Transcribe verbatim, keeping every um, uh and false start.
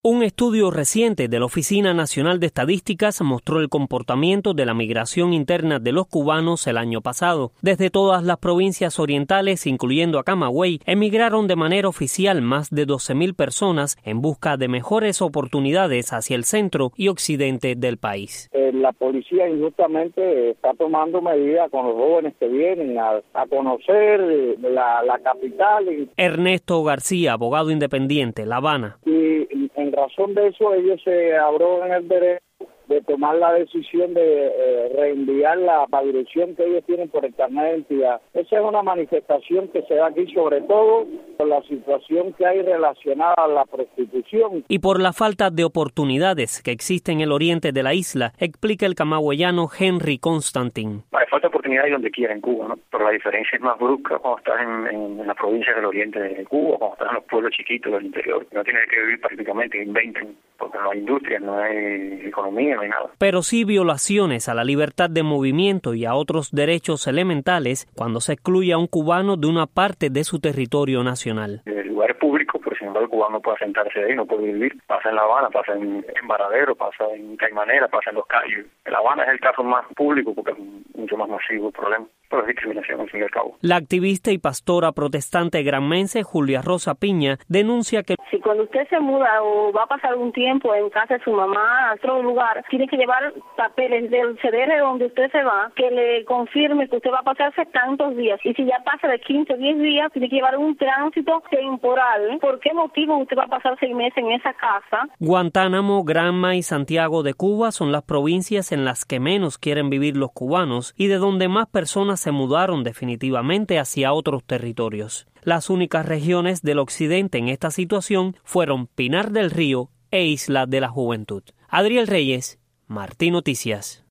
Un estudio reciente de la Oficina Nacional de Estadísticas mostró el comportamiento de la migración interna de los cubanos el año pasado. Desde todas las provincias orientales, incluyendo a Camagüey, emigraron de manera oficial más de doce mil personas en busca de mejores oportunidades hacia el centro y occidente del país. Eh, la policía injustamente está tomando medidas con los jóvenes que vienen a, a conocer la, la capital. Ernesto García, abogado independiente, La Habana. Y en razón de eso ellos se abrogan el derecho de tomar la decisión de eh, reenviar la dirección que ellos tienen por el carnet de identidad. Esa es una manifestación que se da aquí sobre todo por la situación que hay relacionada a la prostitución. Y por la falta de oportunidades que existe en el oriente de la isla, explica el camagüeyano Henry Constantin. Hay falta de oportunidades donde quiera en Cuba, ¿no? Pero la diferencia es más brusca cuando estás en, en, en las provincias del oriente de Cuba, cuando estás en los pueblos chiquitos del interior. No tienes que vivir prácticamente en veinte, porque no hay industria, no hay economía, no hay nada. Pero sí violaciones a la libertad de movimiento y a otros derechos elementales cuando se excluye a un cubano de una parte de su territorio nacional. El lugar es público, pero sin embargo el cubano no puede sentarse ahí, no puede vivir. Pasa en La Habana, pasa en, en Varadero, pasa en Caimanera, pasa en Los Cayos. En La Habana es el caso más público porque es mucho más masivo el problema. Pero es discriminación al fin y al cabo. La activista y pastora protestante granmense Julia Rosa Piña denuncia que si cuando usted se muda o va a pasar un tiempo en casa de su mamá a otro lugar, tiene que llevar papeles del C D R donde usted se va, que le confirme que usted va a pasarse tantos días. Y si ya pasa de quince o diez días, tiene que llevar un tránsito temporal. ¿Por qué motivo usted va a pasar seis meses en esa casa? Guantánamo, Granma y Santiago de Cuba son las provincias en las que menos quieren vivir los cubanos y de donde más personas se mudaron definitivamente hacia otros territorios. Las únicas regiones del occidente en esta situación fueron Pinar del Río e Isla de la Juventud. Adriel Reyes, Martí Noticias.